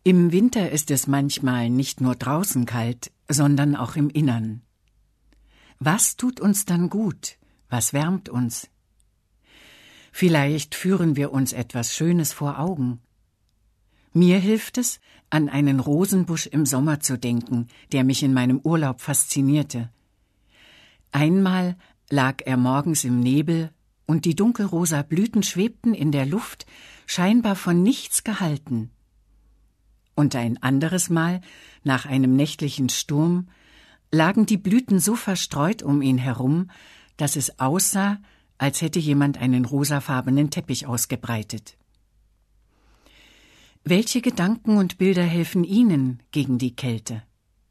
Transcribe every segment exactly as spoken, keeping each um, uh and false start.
Im Winter ist es manchmal nicht nur draußen kalt, sondern auch im Innern. Was tut uns dann gut? Was wärmt uns? Vielleicht führen wir uns etwas Schönes vor Augen. Mir hilft es, an einen Rosenbusch im Sommer zu denken, der mich in meinem Urlaub faszinierte. Einmal lag er morgens im Nebel und die dunkelrosa Blüten schwebten in der Luft, scheinbar von nichts gehalten. Und ein anderes Mal, nach einem nächtlichen Sturm, lagen die Blüten so verstreut um ihn herum, dass es aussah, als hätte jemand einen rosafarbenen Teppich ausgebreitet. Welche Gedanken und Bilder helfen Ihnen gegen die Kälte?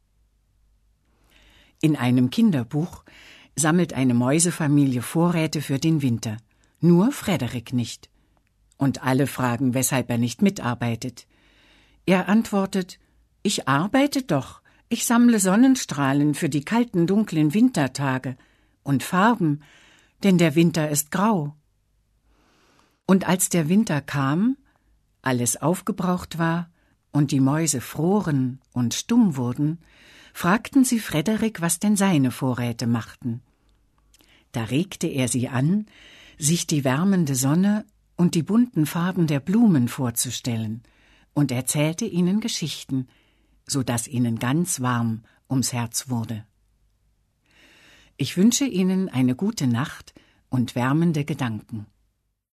In einem Kinderbuch sammelt eine Mäusefamilie Vorräte für den Winter, nur Frederik nicht. Und alle fragen, weshalb er nicht mitarbeitet. Er antwortet: Ich arbeite doch, ich sammle Sonnenstrahlen für die kalten, dunklen Wintertage und Farben, denn der Winter ist grau. Und als der Winter kam, alles aufgebraucht war und die Mäuse froren und stumm wurden, fragten sie Frederik, was denn seine Vorräte machten. Da regte er sie an, sich die wärmende Sonne und die bunten Farben der Blumen vorzustellen, und erzählte ihnen Geschichten, so dass ihnen ganz warm ums Herz wurde. Ich wünsche Ihnen eine gute Nacht und wärmende Gedanken.